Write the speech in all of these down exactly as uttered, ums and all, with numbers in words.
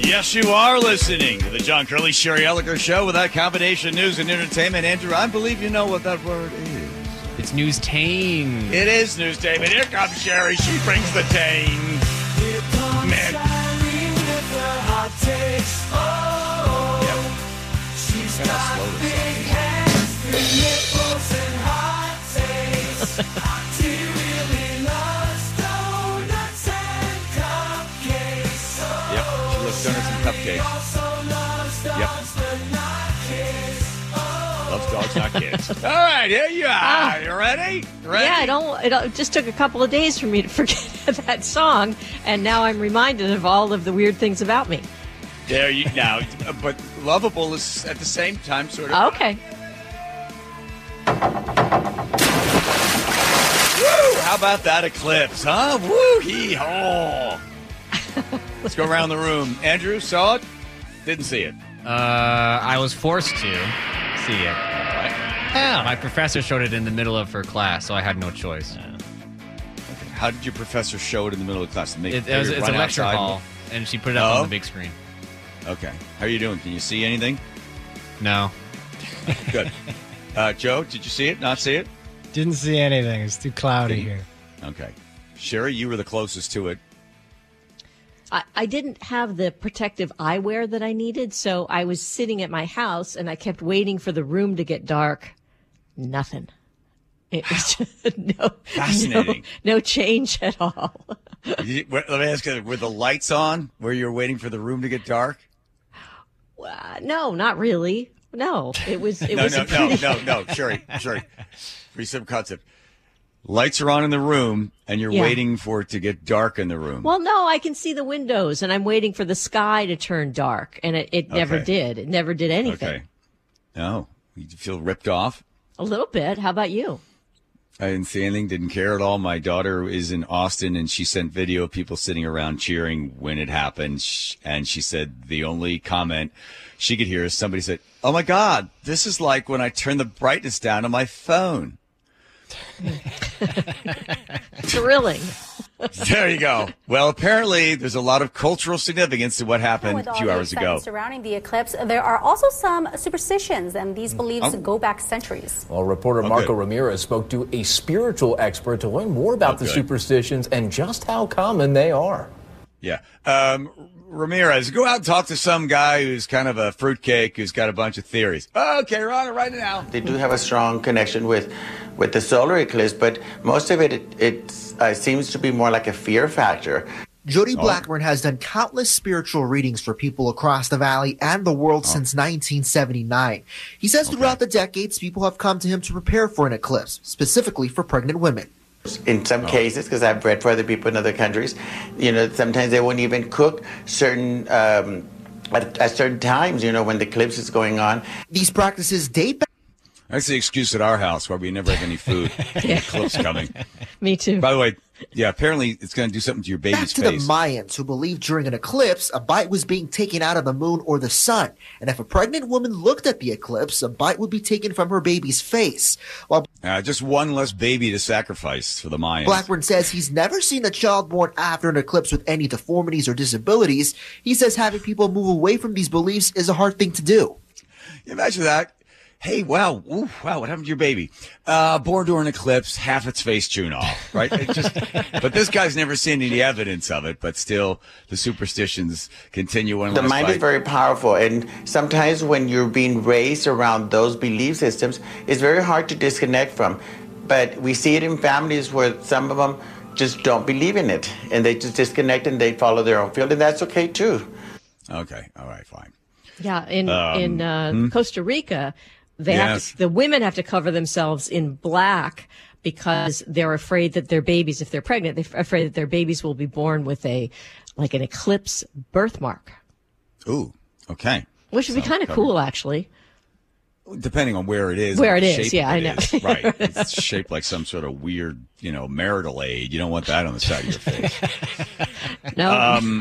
Yes, you are listening to the John Curley, Sherry Elliker Show with that combination news and entertainment. Andrew, I believe you know what that word is. It's news-tame. It is news-tame. Here comes Sherry. She brings the tame. Here comes Man. Sherry with the hot takes. Oh, Yep. she's Kinda got slow this big hands, big nipples, and hot takes. She really loves donuts and cupcakes. Oh, Yep, she loves donuts and cupcakes. also loves dogs, Yep. but not kids. Oh, Loves dogs, not kids. All right, here you are. You ready? Ready? Yeah, it, don't, it it just took a couple of days for me to forget that song, and now I'm reminded of all of the weird things about me. There you now, but lovable is at the same time sort of. Okay. Woo! How about that eclipse, huh? Woo hee haw. Let's go around the room. Andrew, saw it? Didn't see it. Uh, I was forced to see it. Right? Yeah. My professor showed it in the middle of her class, so I had no choice. How did your professor show it in the middle of class? To make It, it was, it's a run lecture outside? hall, and she put it up Oh? on the big screen. Okay. How are you doing? Can you see anything? No. Good. Uh, Joe, did you see it? Not see it? Didn't see anything. It's too cloudy here. Okay. Sherry, you were the closest to it. I, I didn't have the protective eyewear that I needed, so I was sitting at my house, and I kept waiting for the room to get dark. Nothing. It was just no, Fascinating. no, no change at all. You- Let me ask you, were the lights on where you were waiting for the room to get dark? Uh, no, not really. No, it was. It No, was no, a pretty, no, no, no, Sherry, Sherry. Free some concept. Lights are on in the room, and you're Yeah. waiting for it to get dark in the room. Well, no, I can see the windows, and I'm waiting for the sky to turn dark, and it, it never Okay. did. It never did anything. Okay. No, you feel ripped off? A little bit. How about you? I didn't see anything, didn't care at all. My daughter is in Austin, and she sent video of people sitting around cheering when it happened. Sh- And she said the only comment she could hear is somebody said, "Oh, my God, this is like when I turn the brightness down on my phone." Thrilling. There you go. Well, apparently there's a lot of cultural significance to what happened With a all few the hours ago. excitement surrounding the eclipse, there are also some superstitions, and these beliefs Oh. go back centuries. Well, reporter Oh, Marco good. Ramirez spoke to a spiritual expert to learn more about Oh, the good. superstitions and just how common they are. Yeah. Um, Ramirez, go out and talk to some guy who's kind of a fruitcake who's got a bunch of theories. Okay, we're on it right now. They do have a strong connection with, with the solar eclipse, but most of it, it, it uh, seems to be more like a fear factor. Jody Blackburn has done countless spiritual readings for people across the valley and the world since nineteen seventy-nine. He says throughout the decades, people have come to him to prepare for an eclipse, specifically for pregnant women. In some cases, because I've read for other people in other countries, you know, sometimes they won't even cook certain um, at, at certain times, you know, when the eclipse is going on. These practices date back. That's the excuse at our house where we never have any food. The eclipse coming. Me too. By the way, yeah, apparently it's going to do something to your Back baby's to face. the Mayans, who believed during an eclipse, a bite was being taken out of the moon or the sun. And if a pregnant woman looked at the eclipse, a bite would be taken from her baby's face. While Uh, just one less baby to sacrifice for the Mayans. Blackburn says he's never seen a child born after an eclipse with any deformities or disabilities, he says having people move away from these beliefs is a hard thing to do. Imagine that. Hey, wow, ooh, wow, what happened to your baby? Uh, born during an eclipse, half its face chewed off, right? It just, but this guy's never seen any evidence of it, but still the superstitions continue. One The last mind bite. is very powerful, and sometimes when you're being raised around those belief systems, it's very hard to disconnect from. But we see it in families where some of them just don't believe in it, and they just disconnect and they follow their own field, and that's okay too. Okay, all right, fine. Yeah, in Um, in uh, hmm? Costa Rica, they have Yes. to, the women have to cover themselves in black because they're afraid that their babies, if they're pregnant, they're afraid that their babies will be born with a like an eclipse birthmark, Ooh, okay. which would be So, kind of covered. cool, actually. Depending on where it is. Where and it the is, shape yeah, of I it know. is. Right. It's shaped like some sort of weird, you know, marital aid. You don't want that on the side of your face. No, Um,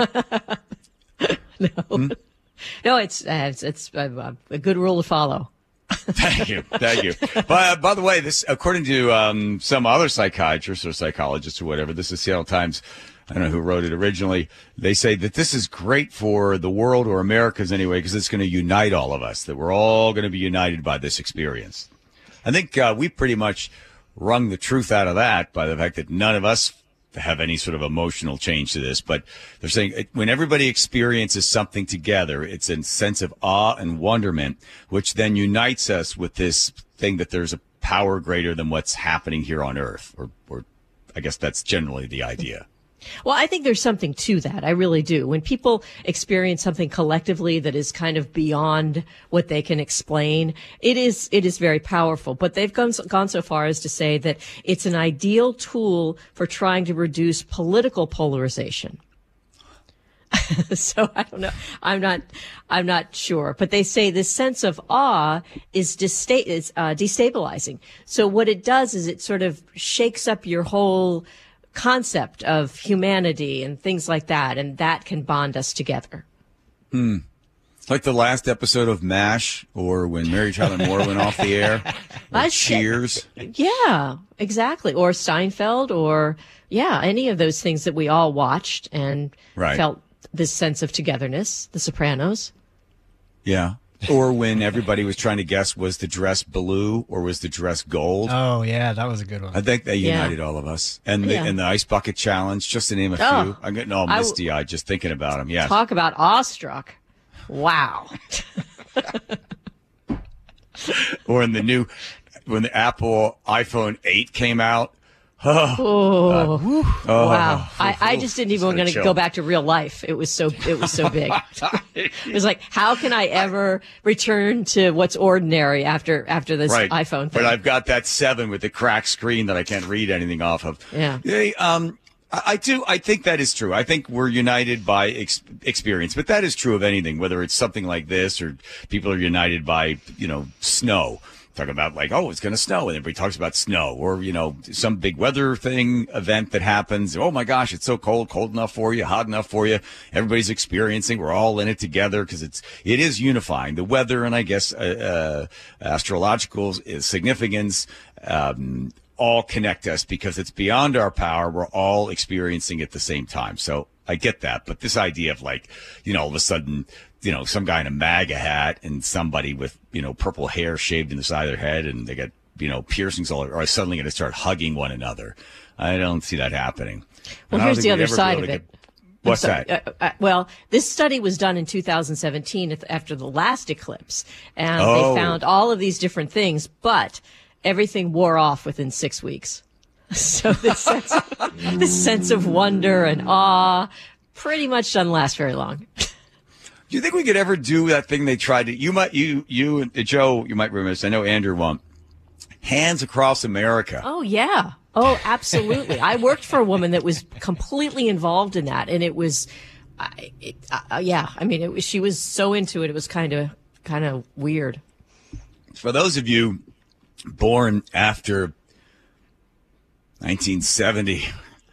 no, hmm? no. It's uh, it's, it's uh, a good rule to follow. Thank you. Thank you. By, by the way, this, according to um, some other psychiatrists or psychologists or whatever, this is Seattle Times I don't know who wrote it originally. They say that this is great for the world, or Americas anyway, because it's going to unite all of us, that we're all going to be united by this experience. I think uh, we pretty much wrung the truth out of that by the fact that none of us have any sort of emotional change to this. But they're saying it, when everybody experiences something together, it's a sense of awe and wonderment, which then unites us with this thing that there's a power greater than what's happening here on Earth, or, or I guess that's generally the idea. Well, I think there's something to that. I really do. When people experience something collectively that is kind of beyond what they can explain, it is it is very powerful. But they've gone, gone so far as to say that it's an ideal tool for trying to reduce political polarization. So I don't know. I'm not. I'm not sure. But they say this sense of awe is, desta- is uh, destabilizing. So what it does is it sort of shakes up your whole concept of humanity and things like that, and that can bond us together. Hmm. Like the last episode of MASH, or when Mary Tyler Moore went off the air. Or Cheers. Yeah, exactly. Or Seinfeld, or yeah, any of those things that we all watched and right. felt this sense of togetherness. The Sopranos. Yeah. Or when everybody was trying to guess, was the dress blue or was the dress gold? Oh, yeah, that was a good one. I think they united yeah. all of us. And the, yeah. and the Ice Bucket Challenge, just to name a oh, few. I'm getting all misty-eyed just thinking about them. Yeah. Talk about awestruck. Wow. Or in the new, when the Apple iPhone eight came out. Oh, oh, oh wow! I, I just didn't even want to go back to real life. It was so it was so big. It was like, how can I ever return to what's ordinary after after this right. iPhone thing? But I've got that seven with the cracked screen that I can't read anything off of. Yeah. Hey, um, I, I do. I think that is true. I think we're united by ex- experience, but that is true of anything, whether it's something like this or people are united by, you know, snow. Talking about like, oh, it's going to snow. And everybody talks about snow, or, you know, some big weather thing, event that happens. Oh, my gosh, it's so cold, cold enough for you, hot enough for you. Everybody's experiencing. We're all in it together because it's it is unifying. The weather and I guess uh, uh, astrological significance um, all connect us because it's beyond our power. We're all experiencing it at the same time. So I get that. But this idea of like, you know, all of a sudden, you know, some guy in a MAGA hat and somebody with, you know, purple hair shaved in the side of their head and they got, you know, piercings all over, are suddenly going to start hugging one another. I don't see that happening. Well, here's the other side of it. Get, what's so, that? Uh, uh, well, this study was done in two thousand seventeen after the last eclipse, and oh. they found all of these different things, but everything wore off within six weeks. So this sense, this sense of wonder and awe pretty much doesn't last very long. Do you think we could ever do that thing they tried to? You might, you, you, and Joe, you might remember this. I know Andrew won't. Hands Across America. Oh yeah. Oh, absolutely. I worked for a woman that was completely involved in that, and it was, uh, it, uh, yeah. I mean, it was. She was so into it. It was kind of, kind of weird. For those of you born after nineteen seventy.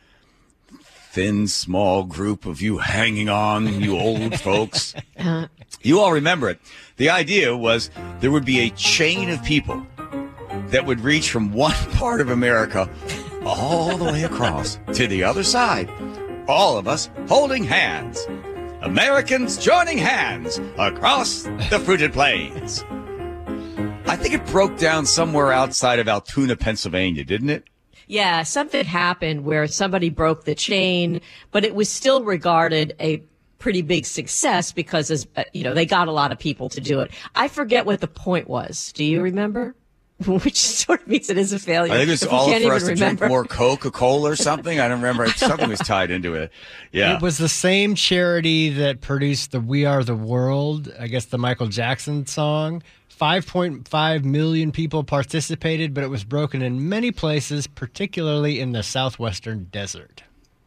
Thin, small group of you hanging on, you old folks. Uh, you all remember it. The idea was there would be a chain of people that would reach from one part of America all the way across to the other side. All of us holding hands. Americans joining hands across the fruited plains. I think it broke down somewhere outside of Altoona, Pennsylvania, didn't it? Yeah, something happened where somebody broke the chain, but it was still regarded a pretty big success because, as you know, they got a lot of people to do it. I forget what the point was. Do you remember? Which sort of means it is a failure. I think it was all for us to remember. Drink more Coca-Cola or something. I don't remember. Something was tied into it. Yeah. It was the same charity that produced the We Are the World, I guess the Michael Jackson song. five point five million people participated, but it was broken in many places, particularly in the southwestern desert.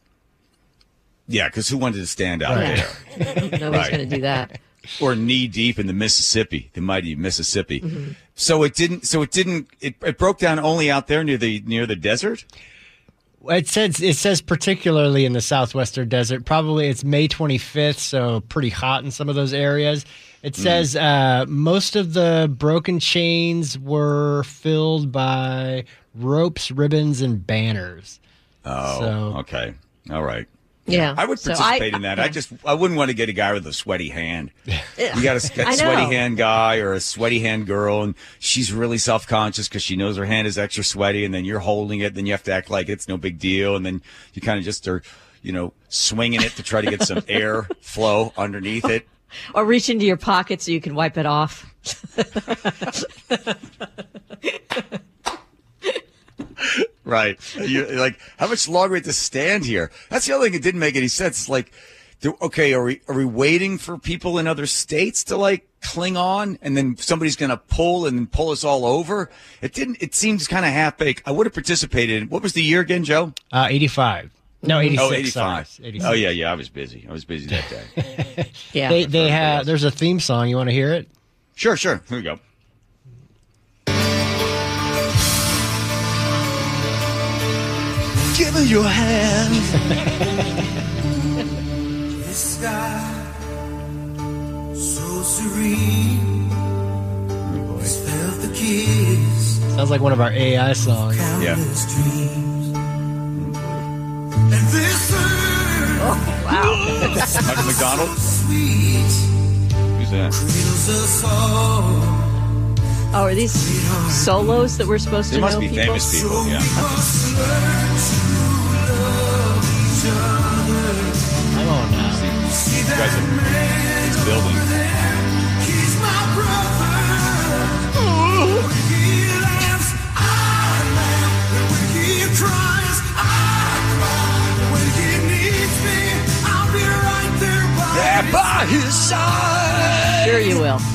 Yeah, because who wanted to stand out right. there? Nobody's right. going to do that. Or knee deep in the Mississippi, the mighty Mississippi. Mm-hmm. So it didn't. So it didn't. It, it broke down only out there near the near the desert. It says it says particularly in the southwestern desert. Probably it's May twenty-fifth, so pretty hot in some of those areas. It says mm. uh, most of the broken chains were filled by ropes, ribbons, and banners. Oh, so, okay, all right. Yeah. I would So participate I- in that. yeah. I just I wouldn't want to get a guy with a sweaty hand. Yeah. You got a I know. sweaty hand guy or a sweaty hand girl, and she's really self conscious because she knows her hand is extra sweaty, and then you're holding it, then you have to act like it's no big deal, and then you kind of just are, you know, swinging it to try to get some air flow underneath it. Or reach into your pocket so you can wipe it off. Right. You're like, how much longer do we have to stand here? That's the other thing that didn't make any sense. It's like, do- okay, are we are we waiting for people in other states to like cling on, and then somebody's going to pull and pull us all over? It didn't. It seems kind of half baked. I would have participated. What was the year again, Joe? Uh, eighty-five. No, eighty-six. Oh, eighty-five. Sorry. eighty-six. Oh, yeah, yeah. I was busy. I was busy that day. Yeah. They they have. There's a theme song. You want to hear it? Sure, sure. Here we go. Give me your hand. The sky so serene. Oh, boy. Felt the kiss. Sounds like one of our A I songs. Yeah. Countless dreams. And this earth Wow. Michael McDonald? sweet Who's that? cradles us all. Oh, are these solos that we're supposed They to must know be people? famous people, We yeah. must learn to love each other. Come on now. See You guys that are man it's building. over there? He's my brother. When he laughs, I laugh. And when he cries, I cry. When he needs me, I'll be right there by Yeah, his by his side. Sure you will.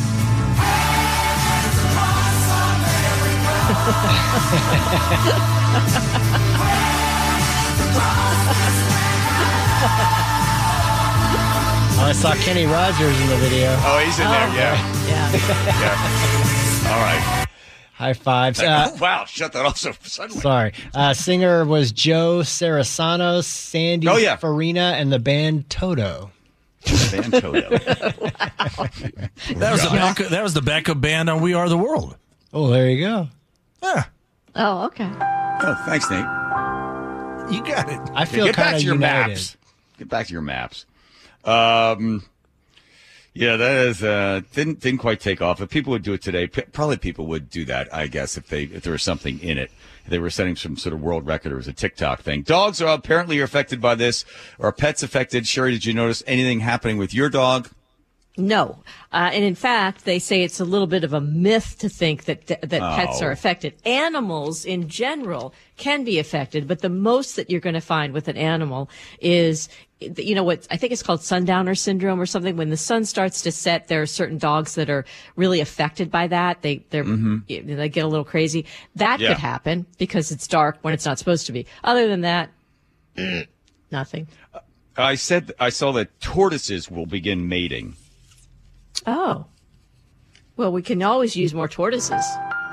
Oh, I saw Kenny Rogers in the video. Oh, he's in there, yeah. Yeah. Yeah. All right. High fives. Uh, Oh, wow, shut that off so suddenly. sorry. Uh, singer was Joe Sarasano, Sandy Oh, yeah. Farina, and the band Toto. Van Toto. That was the back, that was the backup band on We Are the World. Oh, there you go. Yeah, Oh, okay. Oh, thanks, Nate. you got it. I feel Get back kind of to your united. maps. Get back to your maps. Um, yeah, that is uh, didn't didn't quite take off. If people would do it today, p- probably people would do that. I guess if they if there was something in it, if they were setting some sort of world record or it was a TikTok thing. Dogs are apparently affected by this. Or pets affected? Sherry, did you notice anything happening with your dog? No. Uh, and in fact, they say it's a little bit of a myth to think that that pets Oh. are affected. Animals in general can be affected, but the most that you're going to find with an animal is, you know what, I think it's called sundowner syndrome or something. When the sun starts to set, there are certain dogs that are really affected by that. They, they're, they get a little crazy. That Yeah. could happen because it's dark when it's not supposed to be. Other than that, nothing. I said I saw that tortoises will begin mating. Oh. Well, we can always use more tortoises.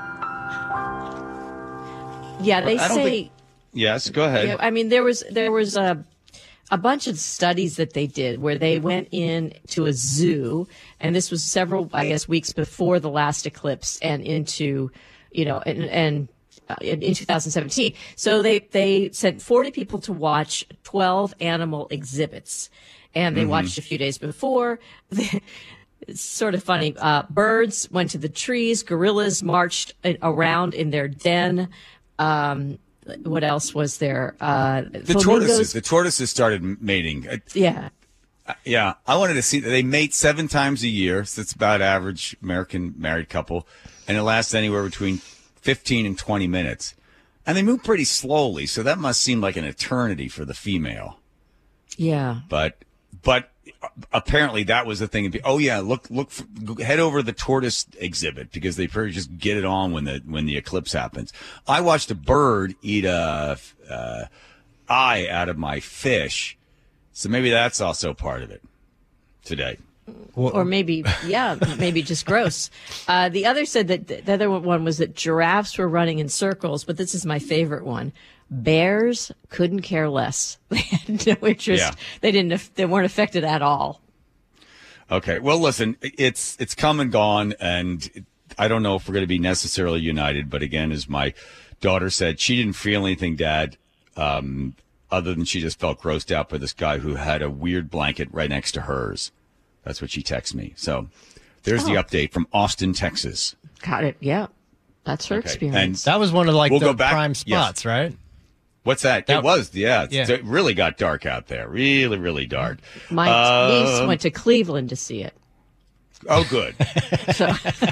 Yeah, they I don't say. think- Yes, go ahead. Yeah, I mean, there was there was a a bunch of studies that they did where they went in to a zoo, and this was several, I guess, weeks before the last eclipse, and into, you know, and and. Uh, in, in two thousand seventeen. So they, they sent forty people to watch twelve animal exhibits, and they watched a few days before. It's sort of funny. Uh, birds went to the trees. Gorillas marched in, around in their den. Um, what else was there? Uh, The tortoises. The tortoises started mating. I- Yeah. Yeah, I wanted to see that they mate seven times a year. So it's about average American married couple, and it lasts anywhere between fifteen and twenty minutes, and they move pretty slowly. So that must seem like an eternity for the female. Yeah. But but apparently that was the thing. Oh yeah, look look head over to the tortoise exhibit because they probably just get it on when the when the eclipse happens. I watched a bird eat a uh, eye out of my fish, so maybe that's also part of it today. Or maybe, yeah, maybe just gross. Uh, the other said that the other one was that giraffes were running in circles, but this is my favorite one. Bears couldn't care less. They had no interest. Yeah. They didn't. They weren't affected at all. Okay. Well, listen, it's it's come and gone, and I don't know if we're going to be necessarily united. But again, as my daughter said, she didn't feel anything, Dad. Um, other than she just felt grossed out by this guy who had a weird blanket right next to hers. That's what she texted me. So there's the Oh. update from Austin, Texas. Got it. Yeah. That's her Okay. experience. That was one of like We'll the go back- prime yes. spots, right? What's that? That- it was, yeah. Yeah. It really got dark out there. Really, really dark. My niece Um, went to Cleveland to see it. Oh, good. So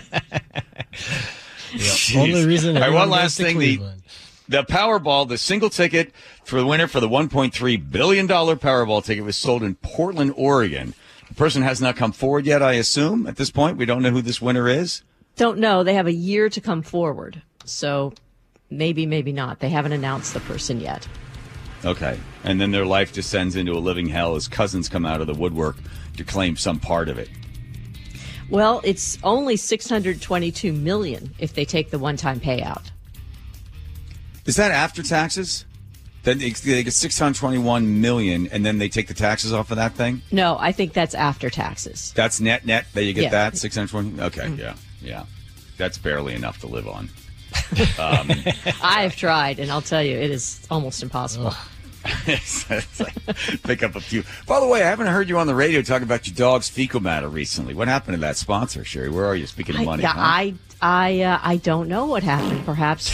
Jeez. Only reason All right, everyone one goes last to thing. The, Cleveland. the Powerball, the single ticket for the winner for the one point three billion dollars Powerball ticket was sold in Portland, Oregon. The person has not come forward yet, I assume. At this point, we don't know who this winner is. don't know. They have a year to come forward. So maybe, maybe not. They haven't announced the person yet. Okay. And then their life descends into a living hell as cousins come out of the woodwork to claim some part of it. Well, it's only six hundred twenty-two million dollars if they take the one-time payout. Is that after taxes? Then they they get six hundred twenty-one million dollars, and then they take the taxes off of that thing? No, I think that's after taxes. That's net net that you get Yeah. that six hundred twenty. Okay, yeah, yeah, that's barely enough to live on. Um, I've tried, and I'll tell you, it is almost impossible. it's, it's like, pick up a few. By the way, I haven't heard you on the radio talk about your dog's fecal matter recently. What happened to that sponsor, Sherry? Where are you? Speaking of I, money, yeah, huh? I, I, uh, I don't know what happened. Perhaps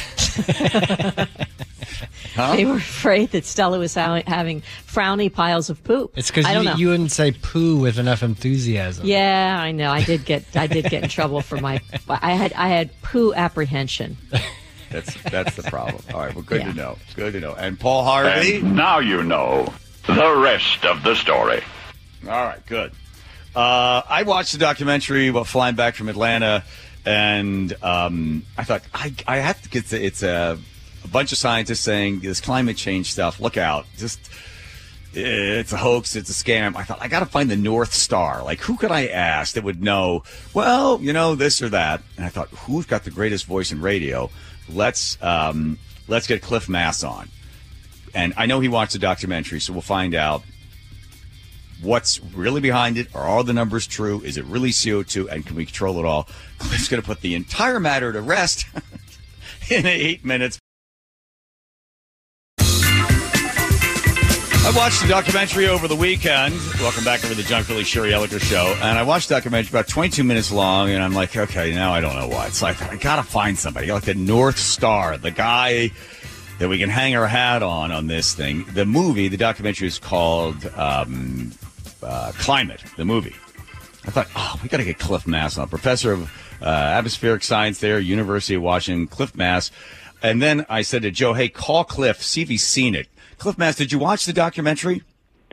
Huh? they were afraid that Stella was ha- having frowny piles of poop. It's because I don't you, know. you wouldn't say poo with enough enthusiasm. Yeah, I know. I did get I did get in trouble for my. I had I had poo apprehension. That's that's the problem. All right, well, good Yeah. to know. Good to know. And Paul Harvey. And now you know the rest of the story. All right, good. Uh, I watched the documentary while flying back from Atlanta, and um, I thought I I have to get to, it's a, a bunch of scientists saying this climate change stuff. Look out! Just it's a hoax. It's a scam. I thought I got to find the North Star. Like, who could I ask that would know? Well, you know, this or that. And I thought, who's got the greatest voice in radio? Let's um, let's get Cliff Mass on. And I know he watched the documentary, so we'll find out what's really behind it. Are all the numbers true? Is it really C O two? And can we control it all? Cliff's going to put the entire matter to rest in eight minutes. I watched the documentary over the weekend. Welcome back over the John Philly Sherry Elliker show. And I watched the documentary about twenty-two minutes long, and I'm like, okay, now I don't know what. So I thought, I got to find somebody. Like the North Star, the guy that we can hang our hat on on this thing. The movie, the documentary is called um, uh, Climate, the movie. I thought, oh, we got to get Cliff Mass on. Professor of uh, atmospheric science there, University of Washington, Cliff Mass. And then I said to Joe, hey, call Cliff, see if he's seen it. Cliff Mass, did you watch the documentary?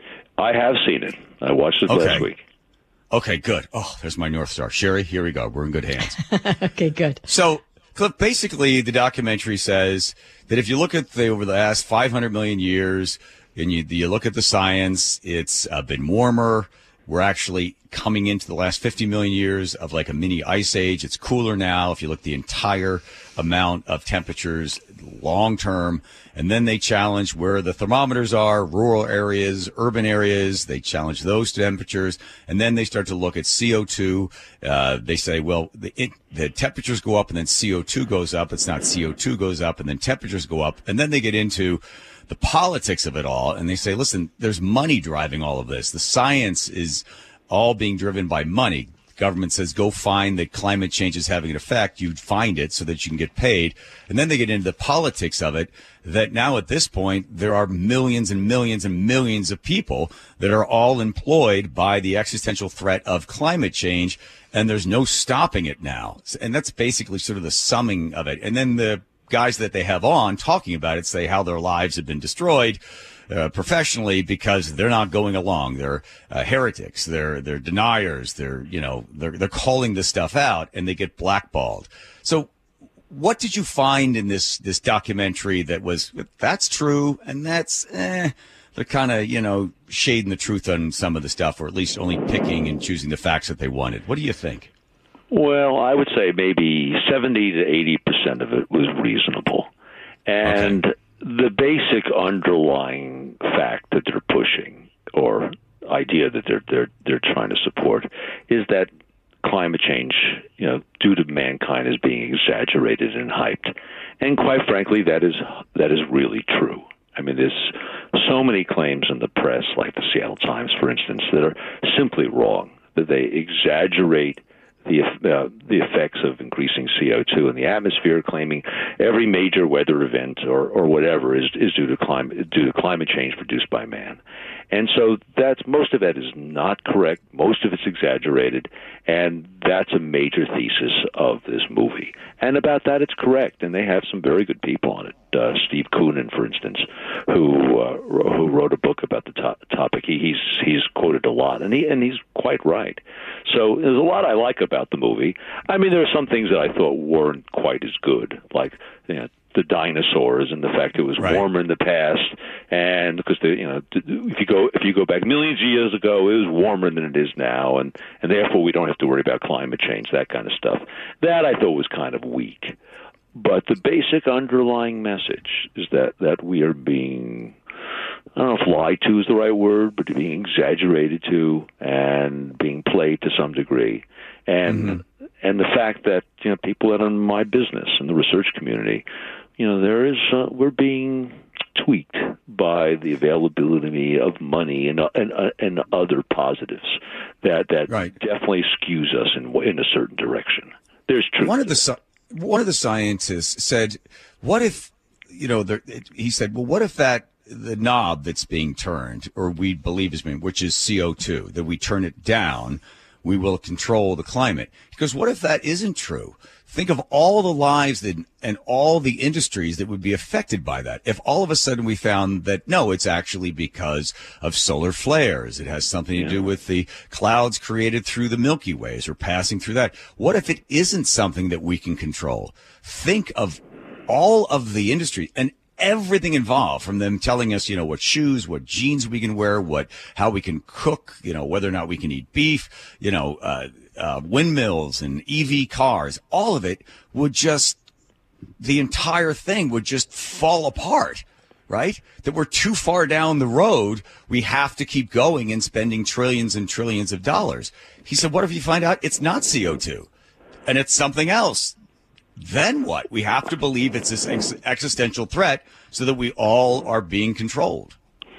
I have seen it. I watched it Okay. last week. Okay, good. Oh, there's my North Star. Sherry, here we go. We're in good hands. Okay, good. So, Cliff, basically, the documentary says that if you look at the over the last five hundred million years, and you, you look at the science, it's uh, been warmer. We're actually coming into the last fifty million years of like a mini ice age. It's cooler now if you look at the entire amount of temperatures long term. And then they challenge where the thermometers are, rural areas, urban areas. They challenge those temperatures. And then they start to look at C O two. Uh, they say, well, the, it, the temperatures go up and then C O two goes up. It's not C O two goes up and then temperatures go up. And then they get into the politics of it all. And they say, listen, there's money driving all of this. The science is all being driven by money. The government says, go find that climate change is having an effect. You find it so that you can get paid. And then they get into the politics of it, that now at this point, there are millions and millions and millions of people that are all employed by the existential threat of climate change. And there's no stopping it now. And that's basically sort of the summing of it. And then the guys that they have on talking about it say how their lives have been destroyed uh, professionally because they're not going along. They're uh, heretics. They're they're deniers. They're you know they're they're calling this stuff out and they get blackballed. So, what did you find in this this documentary that was that's true and that's eh, they're kind of you know shading the truth on some of the stuff, or at least only picking and choosing the facts that they wanted? What do you think? Well, I would say maybe seventy to eighty percent of it was reasonable. And okay. The basic underlying fact that they're pushing, or idea that they're they're they're trying to support, is that climate change, you know, due to mankind, is being exaggerated and hyped. And quite frankly, that is that is really true. I mean, there's so many claims in the press, like the Seattle Times, for instance, that are simply wrong, that they exaggerate the uh, the effects of increasing C O two in the atmosphere, claiming every major weather event or, or whatever is is due to climate due to climate change produced by man. And so that's most of that is not correct. Most of it's exaggerated, and that's a major thesis of this movie. And about that, it's correct, and they have some very good people on it. Uh, Steve Koonin, for instance, who uh, who wrote a book about the to- topic. He, he's he's quoted a lot, and he and he's quite right. So there's a lot I like about the movie. I mean, there are some things that I thought weren't quite as good, like you know, the dinosaurs and the fact it was Right. warmer in the past, and because the you know if you go if you go back millions of years ago, it was warmer than it is now, and and therefore we don't have to worry about climate change, that kind of stuff. That I thought was kind of weak. But the basic underlying message is that, that we are being, I don't know if lied to is the right word, but being exaggerated to and being played to some degree. And mm-hmm. and the fact that, you know, people that are in my business and the research community, you know, there is, uh, we're being tweaked by the availability of money and and, uh, and other positives that, that right. definitely skews us in, in a certain direction. There's truth. One of the One of the scientists said, what if, you know, there, he said, well, what if that, the knob that's being turned, or we believe is being, which is C O two, that we turn it down, we will control the climate. Because what if that isn't true? Think of all the lives that, and all the industries that would be affected by that. If all of a sudden we found that, no, it's actually because of solar flares. It has something to yeah. do with the clouds created through the Milky Ways or passing through that. What if it isn't something that we can control? Think of all of the industry and everything involved, from them telling us, you know, what shoes, what jeans we can wear, what, how we can cook, you know, whether or not we can eat beef, you know, uh, uh, windmills and E V cars, all of it would just, the entire thing would just fall apart, right? That we're too far down the road. We have to keep going and spending trillions and trillions of dollars. He said, what if you find out it's not C O two and it's something else? Then what? We have to believe it's this ex- existential threat so that we all are being controlled.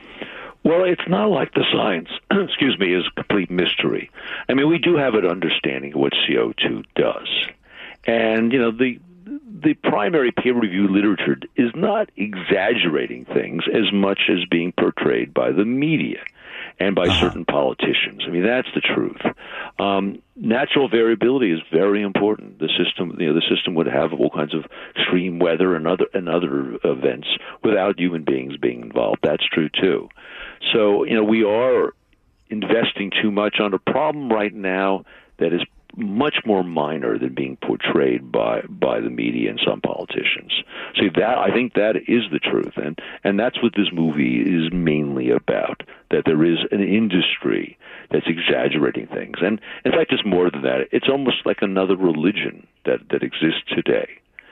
Well, it's not like the science, excuse me, is a complete mystery. I mean, we do have an understanding of what C O two does. And, you know, the the primary peer-reviewed literature is not exaggerating things as much as being portrayed by the media and by uh-huh. certain politicians. I mean, that's the truth. Um, natural variability is very important. The system, you know, the system would have all kinds of extreme weather and other and other events without human beings being involved. That's true too. So, you know, we are investing too much on a problem right now that is much more minor than being portrayed by by the media and some politicians. So that, I think that is the truth, and and that's what this movie is mainly about. That there is an industry that's exaggerating things, and in fact, it's more than that. It's almost like another religion that that exists today,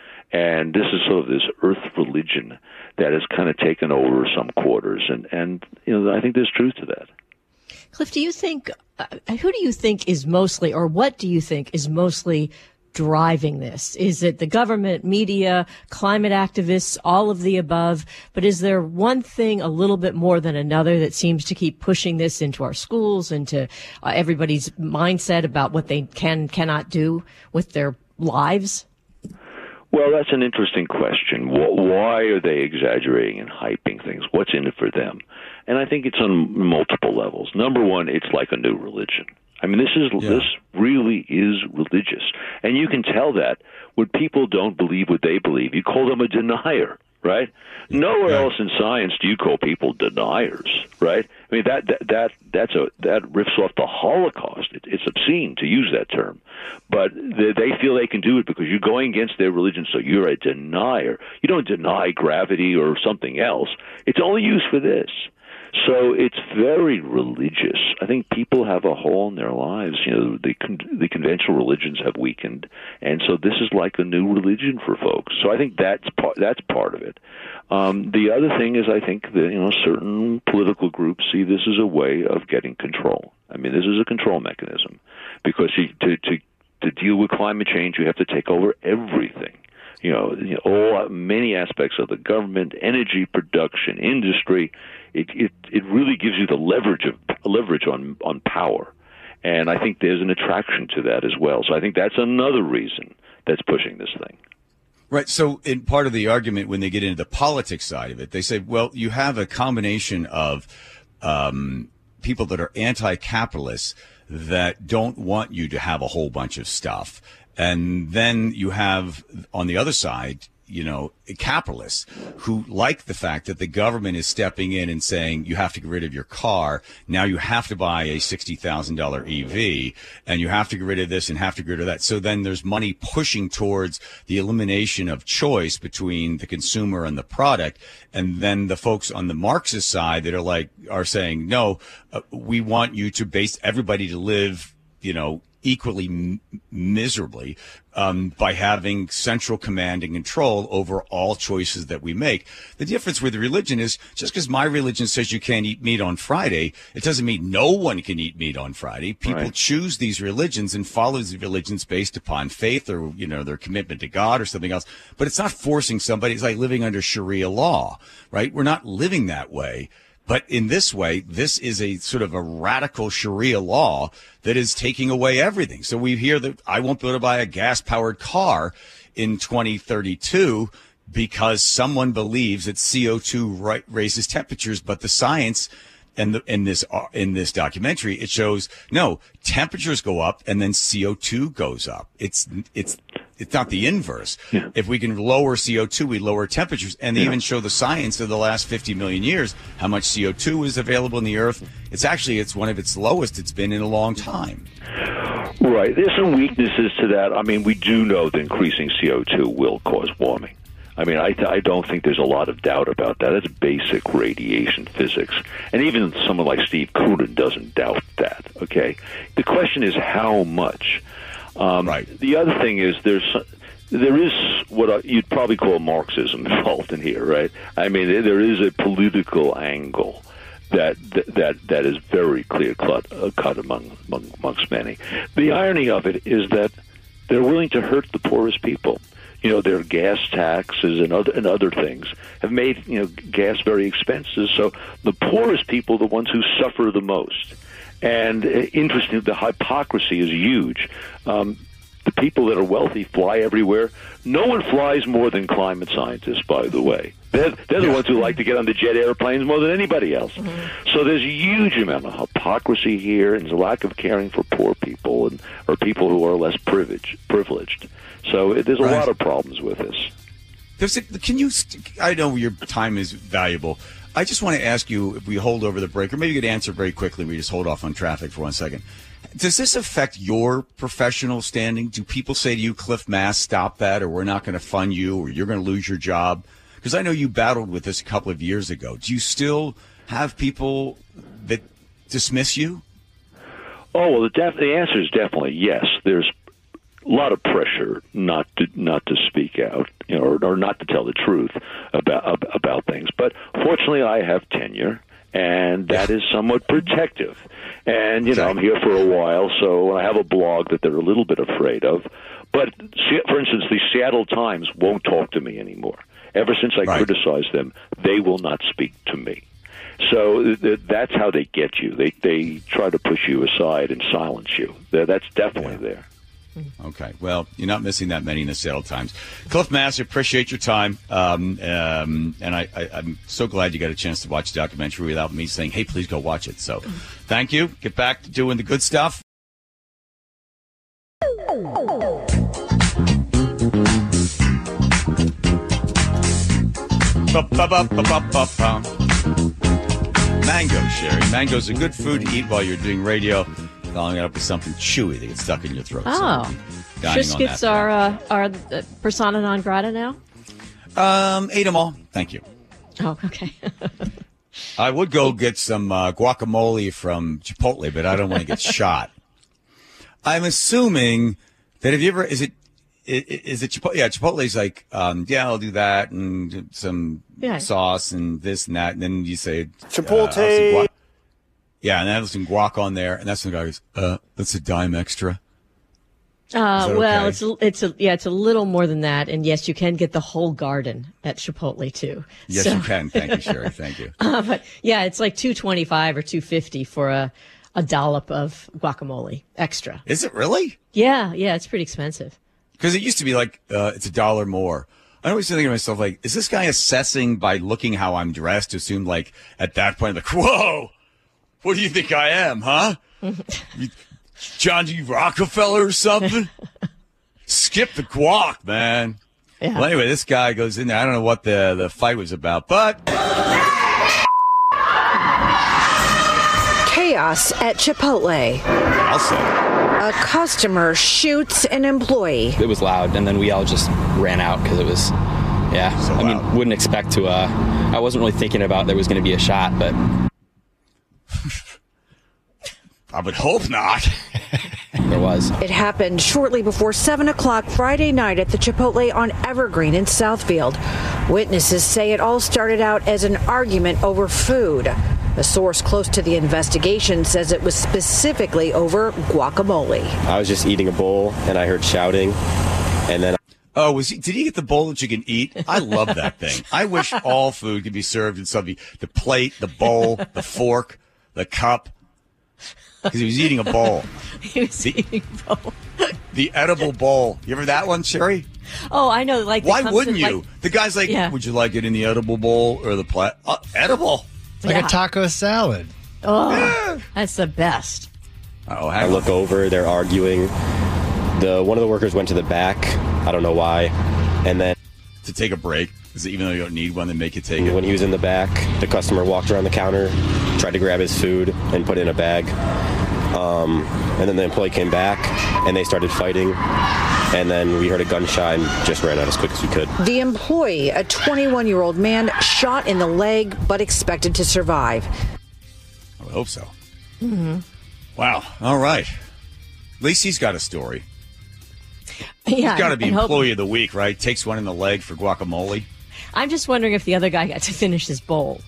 and this is sort of this earth religion that has kind of taken over some quarters, and and you know, I think there's truth to that. Cliff, do you think, uh, who do you think is mostly, or what do you think is mostly driving this? Is it the government, media, climate activists, all of the above? But is there one thing a little bit more than another that seems to keep pushing this into our schools, into uh, everybody's mindset about what they can, cannot do with their lives? Well, that's an interesting question. Why are they exaggerating and hyping things? What's in it for them? And I think it's on multiple levels. Number one, it's like a new religion. I mean, this is yeah. this really is religious. And you can tell that when people don't believe what they believe, you call them a denier, right? Nowhere yeah. else in science do you call people deniers, right? I mean, that that, that that's a that riffs off the Holocaust. It, it's obscene to use that term. But they, they feel they can do it because you're going against their religion, so you're a denier. You don't deny gravity or something else. It's only used for this. So it's very religious. I think people have a hole in their lives. You know, the con- the conventional religions have weakened, and so this is like a new religion for folks. So I think that's part that's part of it. Um, the other thing is, I think that you know certain political groups see this as a way of getting control. I mean, this is a control mechanism because you, to to to deal with climate change, you have to take over everything. you know, you know all many aspects of the government, energy production, industry. It it it really gives you the leverage of leverage on on power, and I think there's an attraction to that as well. So I think that's another reason that's pushing this thing. Right. So in part of the argument, when they get into the politics side of it, they say, well, you have a combination of um, people that are anti-capitalist that don't want you to have a whole bunch of stuff. And then you have on the other side, you know, capitalists who like the fact that the government is stepping in and saying you have to get rid of your car. Now you have to buy a sixty thousand dollars E V and you have to get rid of this and have to get rid of that. So then there's money pushing towards the elimination of choice between the consumer and the product. And then the folks on the Marxist side that are like, are saying, no, uh, we want you to base everybody to live, you know, equally m- miserably um, by having central command and control over all choices that we make. The difference with religion is just because my religion says you can't eat meat on Friday, it doesn't mean no one can eat meat on Friday. People Right. choose these religions and follow these religions based upon faith or, you know, their commitment to God or something else. But it's not forcing somebody. It's like living under Sharia law, right? We're not living that way. But in this way, this is a sort of a radical Sharia law that is taking away everything. So we hear that I won't be able to buy a gas-powered car in twenty thirty-two because someone believes that C O two right, raises temperatures, but the science and the, in this uh, in this documentary, it shows no, temperatures go up and then C O two goes up. It's it's it's not the inverse. Yeah. If we can lower C O two, we lower temperatures. And they Yeah. even show the science of the last fifty million years, how much C O two is available in the earth. It's actually, it's one of its lowest it's been in a long time. Right. There's some weaknesses to that. I mean, we do know that increasing C O two will cause warming. I mean, I, I don't think there's a lot of doubt about that. It's basic radiation physics. And even someone like Steve Coonan doesn't doubt that, okay? The question is how much. Um, right. The other thing is there's there is what I, you'd probably call Marxism involved in here, right? I mean, there is a political angle that that that is very clear cut, uh, cut among, among amongst many. The irony of it is that they're willing to hurt the poorest people. You know, their gas taxes and other and other things have made, you know, gas very expensive. So the poorest people are the ones who suffer the most. And uh, interesting, the hypocrisy is huge. Um, the people that are wealthy fly everywhere. No one flies more than climate scientists, by the way. They're, they're the ones who like to get on the jet airplanes more than anybody else. Mm-hmm. So there's a huge amount of hypocrisy here and a lack of caring for poor people and or people who are less privileged. privileged. So it, there's a Right. lot of problems with this. Does it, can you, st- I know your time is valuable. I just want to ask you, if we hold over the break, or maybe you could answer very quickly, we just hold off on traffic for one second. Does this affect your professional standing? Do people say to you, Cliff Mass, stop that, or we're not going to fund you, or you're going to lose your job? Because I know you battled with this a couple of years ago. Do you still have people that dismiss you? Oh, well, the, def- the answer is definitely yes. There's a lot of pressure not to not to speak out, you know, or, or not to tell the truth about about things. But fortunately, I have tenure, and that is somewhat protective. And you know, I'm here for a while, so I have a blog that they're a little bit afraid of. But for instance, the Seattle Times won't talk to me anymore. Ever since I Right. criticized them, they will not speak to me. So th- that's how they get you. They they try to push you aside and silence you. That's definitely Yeah. there. Okay. Well, you're not missing that many in the Seattle Times. Cliff Mass, appreciate your time. Um, um, and I, I, I'm so glad you got a chance to watch the documentary without me saying, hey, please go watch it. So thank you. Get back to doing the good stuff. Ba-ba-ba-ba-ba-ba. Mango, Sherry. Mango's a good food to eat while you're doing radio. Following it up with something chewy that gets stuck in your throat. So Oh, dining on Triscuits that are uh, are the persona non grata now. Um, ate them all. Thank you. Oh, okay. I would go get some uh, guacamole from Chipotle, but I don't want to get shot. I'm assuming that have you ever is it i- i- is it Chipotle? Yeah, Chipotle's like um, yeah, I'll do that and some Yeah. sauce and this and that, and then you say Chipotle. uh, I'll say guac- yeah, and then there's some guac on there, and that's when the guy goes, uh, that's a dime extra. Uh, that well, okay? it's a, it's a yeah, it's a little more than that, and yes, you can get the whole garden at Chipotle too. Yes, So- you can. Thank you, Sherry. Thank you. Uh, but yeah, it's like two twenty five or two fifty for a a dollop of guacamole extra. Is it really? Yeah, yeah, it's pretty expensive. Because it used to be like uh, it's a dollar more. I always think to myself, like, is this guy assessing by looking how I'm dressed to assume, like, at that point, like, whoa, what do you think I am, huh? You- John D. Rockefeller or something? Skip the guac, man. Yeah. Well, anyway, this guy goes in there. I don't know what the, the fight was about, but Chaos at Chipotle. I'll say. A customer shoots an employee. It was loud, and then we all just ran out because it was, yeah. So I mean, loud. wouldn't expect to. Uh, I wasn't really thinking about there was going to be a shot, but I would hope not. there was. It happened shortly before seven o'clock Friday night at the Chipotle on Evergreen in Southfield. Witnesses say it all started out as an argument over food. A source close to the investigation says it was specifically over guacamole. I was just eating a bowl, and I heard shouting, and then... Oh, was he? Did he get the bowl that you can eat? I love that thing. I wish all food could be served in something. The plate, the bowl, the fork, the cup. Because he was eating a bowl. He was the, eating a bowl. The edible bowl. You ever that one, Sherry? Oh, I know. Like, it Why comes wouldn't in, you? like- the guy's like, Yeah. would you like it in the edible bowl or the plat? Uh, edible. It's like Yeah. a taco salad. Oh, that's the best. Oh, I look over, they're arguing. The one of the workers went to the back. I don't know why. And then to take a break, because even though you don't need one, they make you take it. when he was in the back, the customer walked around the counter, tried to grab his food and put it in a bag. Um, and then the employee came back, and they started fighting. And then we heard a gunshot and just ran out as quick as we could. The employee, a twenty-one-year-old man, shot in the leg but expected to survive. I would hope so. Mm-hmm. Wow. All right. At least he's got a story. Yeah, He's got to be and hope- employee of the week, right? Takes one in the leg for guacamole. I'm just wondering if the other guy got to finish his bowl.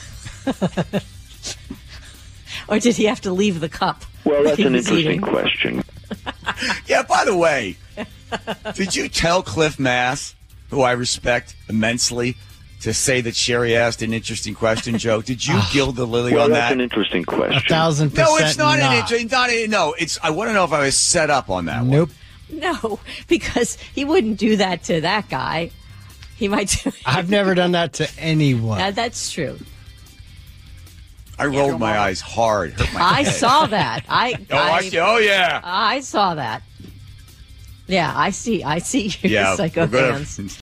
Or did he have to leave the cup? Well, that that's he an was interesting eating? question. Yeah, by the way, did you tell Cliff Mass, who I respect immensely, to say that Sherry asked an interesting question, Joe? Did you gild the lily Well, on that's that? an interesting question. A thousand percent. No, it's not, not. an interesting. Not a, no, it's. I want to know if I was set up on that Nope. No, because he wouldn't do that to that guy. He might do it. I've never done that to anyone. Uh, that's true. one. I rolled my eyes hard. Hurt my I head. saw that. I, Oh, I see. Oh, yeah. I saw that. Yeah, I see. I see your Yeah, psycho we're gonna- hands.